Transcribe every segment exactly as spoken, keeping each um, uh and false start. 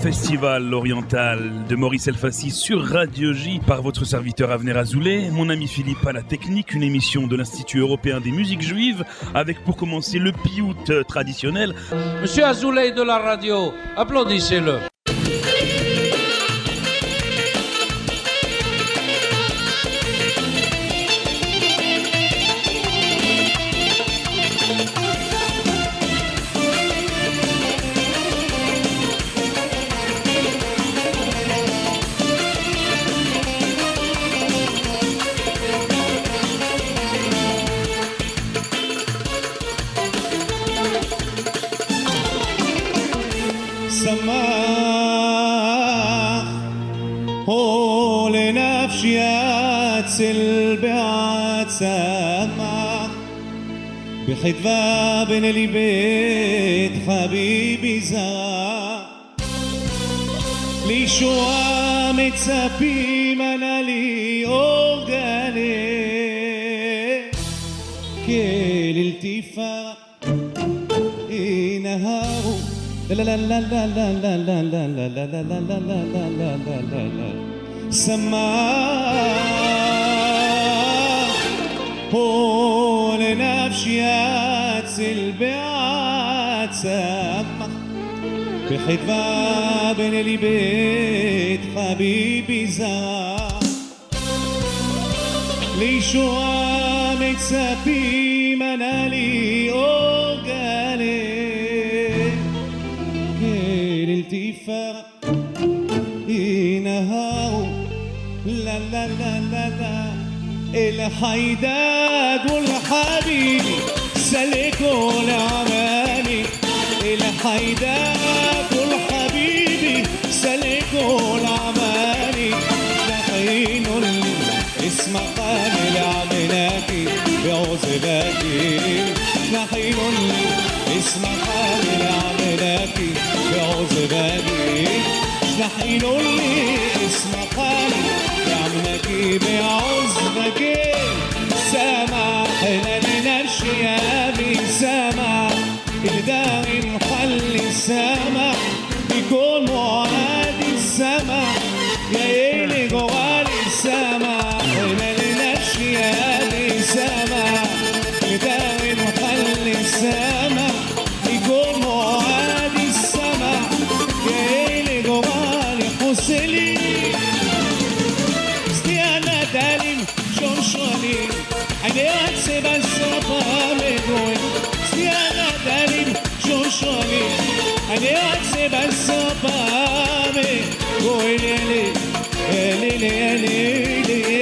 Festival oriental de Maurice Elfassi sur Radio J par votre serviteur Avner Azoulay, mon ami Philippe à la technique, une émission de l'Institut européen des musiques juives avec pour commencer le piout traditionnel. Monsieur Azoulay de la radio, applaudissez-le. سمع بخدوة بين لي بيت حبيبي زرع لي شوى متسابيم أنا لي أوغاني كل التفاق نهارو لا لا لا لا لا لا لا لا لا لا لا لا لا لا لا لا لا سمع هو لنفسي أتسل بعد سمع بخدوة بين لي بيت حبيبي زرع لي شوى متسابي منالي أوغالي كل التفاق نهارو لا لا لا لا لا الحيداد والحبيبي سلكوا العماني الحيداد والحبيبي سلكوا العماني دحين اسمع قامل عمناكي بعزباكي دحين اسمع قامل عمناكي بعزباكي دحين اسمع قامل عمناكي بعزباكي سامع احنا لنرشي يا بي سامع الداعي نخلي السامع يكون معادي السامع يا ايلي جوالي السامع احنا لنرشي يا بي سامع الداعي نخلي السامع يكون معادي السامع يا ايلي جوالي حسلي استيانا دالين شون شوالين عيني أكسب السفا مدوي استيانا دالين شون شوالين عيني أكسب السفا مدوي ليلي ليلي ليلي ليلي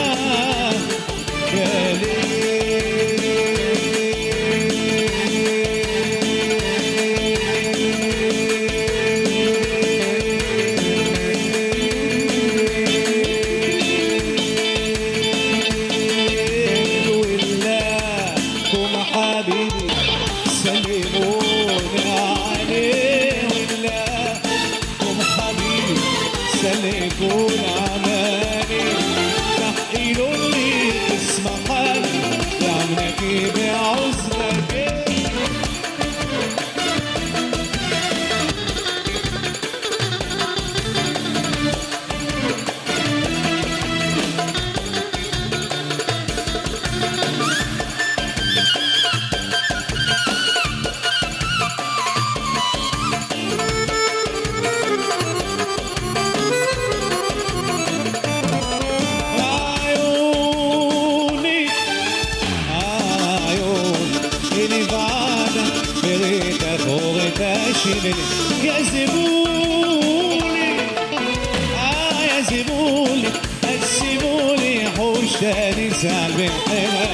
يا زبولي آه يا زبولي الزبولي حوشاني زعل بالحمى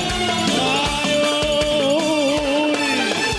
عيوني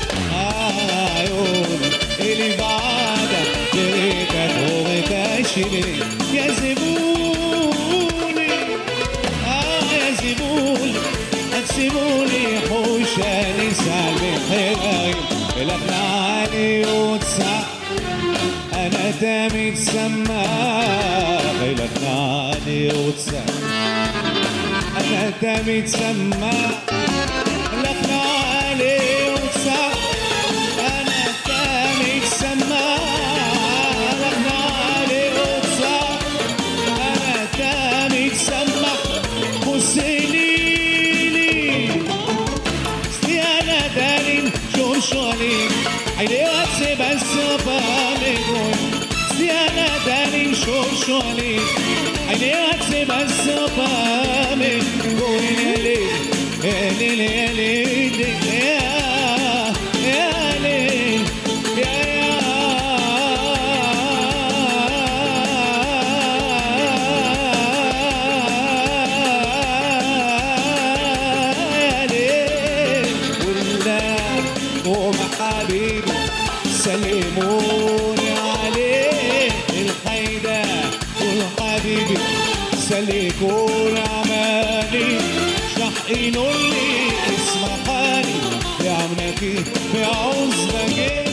عيوني اللي بعدك بريتك وغتاشلي يا زبولي آه يا زبولي الزبولي حوشاني زعل بالحمى الأقنعاني وتسع أنا دامي تسمى الأقنعاني وتسع أنا دامي تسمى الأقنعاني وتسع أنا دامي تسمى الأقنعاني لي عيني هتسيب السقامي قولي يا ليل يا ليل يا ليل يا يا ليل يا حبيبي سلموني عليه الحيدة والحبيبي سلكون عمالي شحقينوا لي اسم حالي يا عمناكي في عزبك.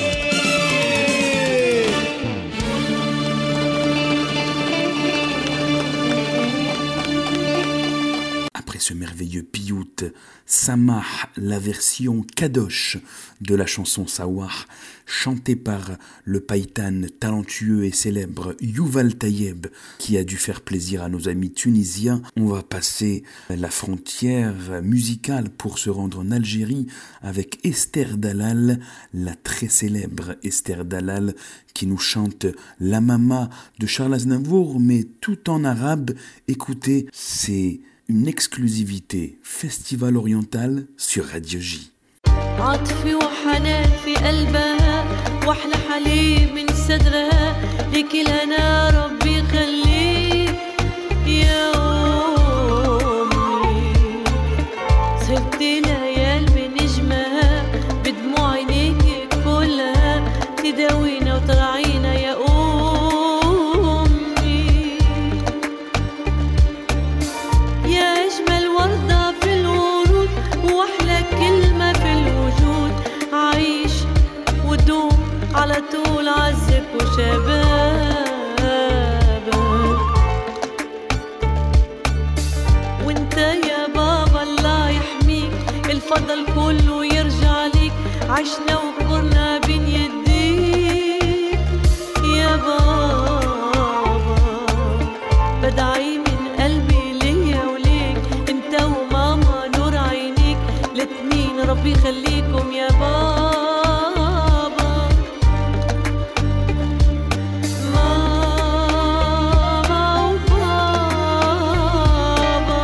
Ce merveilleux piout, Samah, la version kadosh de la chanson Sawah, chantée par le païtan talentueux et célèbre Yuval Tayeb, qui a dû faire plaisir à nos amis tunisiens. On va passer la frontière musicale pour se rendre en Algérie avec Esther Dalal, la très célèbre Esther Dalal, qui nous chante La Mama de Charles Aznavour, mais tout en arabe. Écoutez, c'est une exclusivité festival oriental sur Radio J. عاطفي وحنان في قلبها واحلى حليب من صدرها ليك لنا ربي خليك يا أمي صرت ليال بنجمها بدموع عينيك كلها تداوينا وترعينا يا أمي يا أجمل وردة في الورود وأحلى كلمة في الوجود عيش ودوم على طول عزك وشبابك وانت يا بابا الله يحميك الفضل كله يرجع ليك عشنا وكبرنا بين يديك يا بابا بدعي من قلبي ليا وليك انت وماما نور عينيك الاتنين ربي يخليكم يا بابا ماما وبابا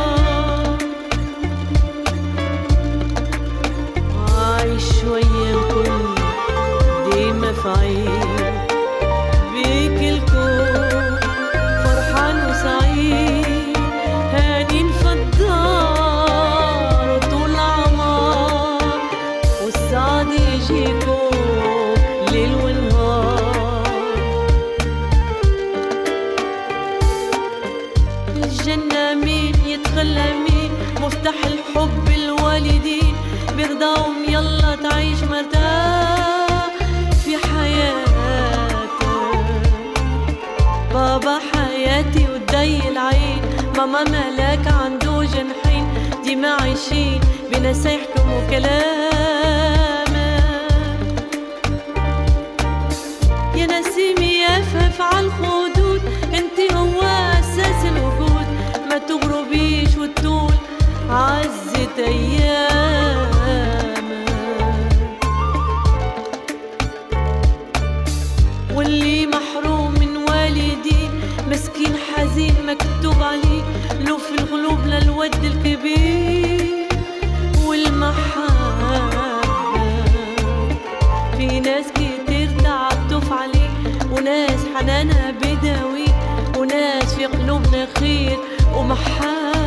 عايش شوية وكل ديما في عين بيك الكون فرحان وسعيد هانين في الدار وطول عمار والسعد يجيكم ليل ونهار الجنة مين يتخلى مين مفتاح الحب الوالدين بيرضاهم يلا تعيش مرتاح في حياتك بابا حياتي ودي العين ماما ملاك عنده جنحين ديما عايشين بنصايحكم وكلامك يا نسيمي يفهف عالخدود انت هو اساس الوجود ما تغربيش وتطول عزة ايامك واللي محروم من والدين مسكين حزين مكتوب عليه له في القلوب للود الكبير والمحبة في ناس كتير تعطف عليه وناس حنانها بداوي وناس في قلوبنا خير ومحبة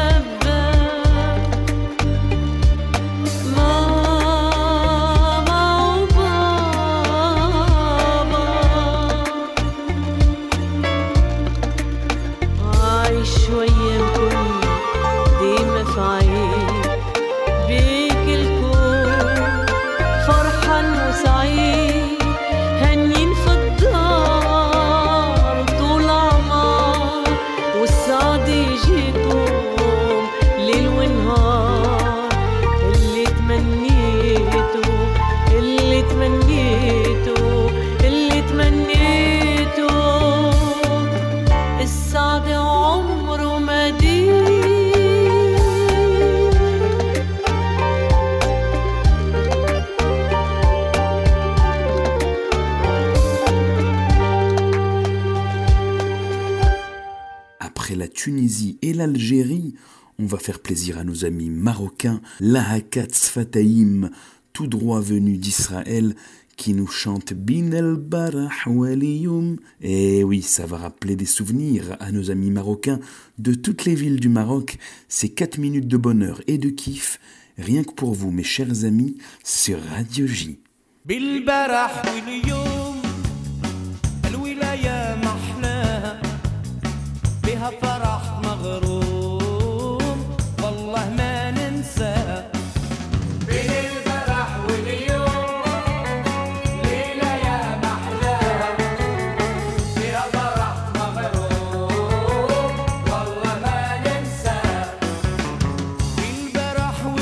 بيك الكون فرحان وسعيد هنين في الدار طول عمار والسعد يجيك Tunisie et l'Algérie, on va faire plaisir à nos amis marocains, Lahakat Sfataïm, tout droit venus d'Israël, qui nous chante Bin el Barah Waliyum. Et oui, ça va rappeler des souvenirs à nos amis marocains de toutes les villes du Maroc. C'est quatre minutes de bonheur et de kiff, rien que pour vous, mes chers amis, sur Radio J. Bil Barah Waliyum, al wilaya mahla, biha farah maghroum, wallah ma nansa.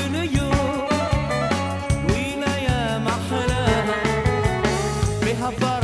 How far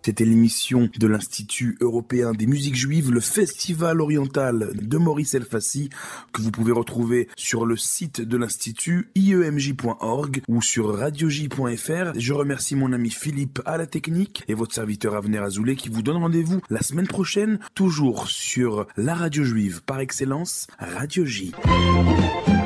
C'était l'émission de l'Institut européen des musiques juives, le Festival oriental de Maurice Elfassi, que vous pouvez retrouver sur le site de l'Institut i e m j point org ou sur radio j point f r. Je remercie mon ami Philippe à la technique et votre serviteur Avner Azoulay qui vous donne rendez-vous la semaine prochaine, toujours sur la radio juive par excellence, Radio J.